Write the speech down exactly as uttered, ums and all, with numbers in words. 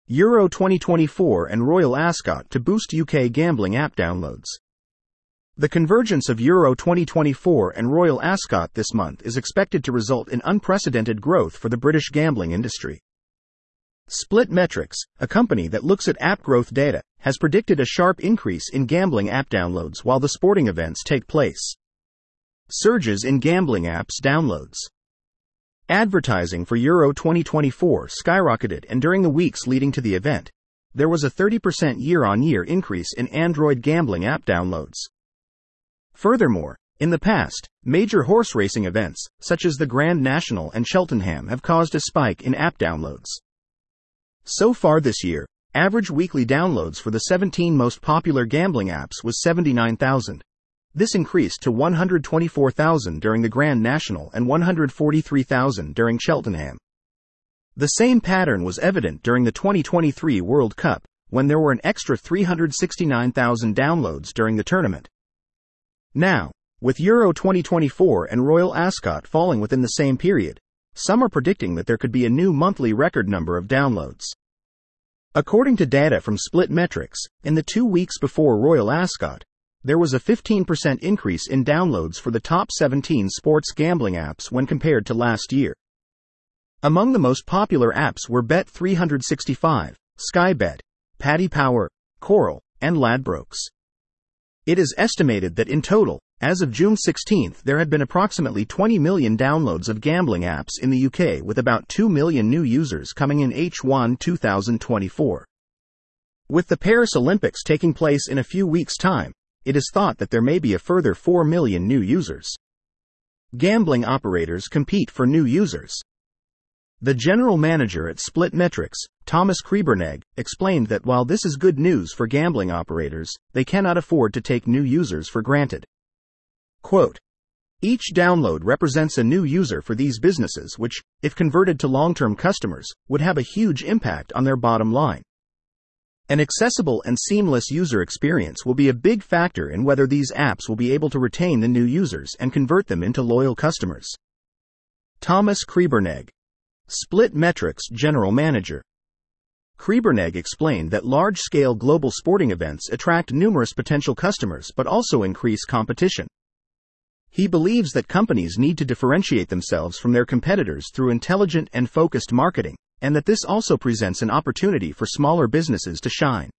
Euro twenty twenty-four and Royal Ascot to boost U K gambling app downloads. The convergence of Euro twenty twenty-four and Royal Ascot this month is expected to result in unprecedented growth for the British gambling industry. Split Metrics, a company that looks at app growth data, has predicted a sharp increase in gambling app downloads while the sporting events take place. Surges in gambling apps downloads. Advertising for Euro twenty twenty-four skyrocketed, and during the weeks leading to the event, there was a thirty percent year-on-year increase in Android gambling app downloads. Furthermore, in the past, major horse racing events, such as the Grand National and Cheltenham, have caused a spike in app downloads. So far this year, average weekly downloads for the seventeen most popular gambling apps was seventy-nine thousand. This increased to one hundred twenty-four thousand during the Grand National and one hundred forty-three thousand during Cheltenham. The same pattern was evident during the twenty twenty-three World Cup, when there were an extra three hundred sixty-nine thousand downloads during the tournament. Now, with Euro twenty twenty-four and Royal Ascot falling within the same period, some are predicting that there could be a new monthly record number of downloads. According to data from Split Metrics, in the two weeks before Royal Ascot, there was a fifteen percent increase in downloads for the top seventeen sports gambling apps when compared to last year. Among the most popular apps were Bet three sixty-five, Sky Bet, Paddy Power, Coral, and Ladbrokes. It is estimated that in total, as of June sixteenth, there had been approximately twenty million downloads of gambling apps in the U K, with about two million new users coming in H one twenty twenty-four. With the Paris Olympics taking place in a few weeks' time, it is thought that there may be a further four million new users. Gambling operators compete for new users. The general manager at Split Metrics, Thomas Kriebernegg, explained that while this is good news for gambling operators, they cannot afford to take new users for granted. Quote, "Each download represents a new user for these businesses which, if converted to long-term customers, would have a huge impact on their bottom line. An accessible and seamless user experience will be a big factor in whether these apps will be able to retain the new users and convert them into loyal customers." Thomas Kriebernegg, Split Metrics General Manager. Kriebernegg explained that large-scale global sporting events attract numerous potential customers but also increase competition. He believes that companies need to differentiate themselves from their competitors through intelligent and focused marketing, and that this also presents an opportunity for smaller businesses to shine.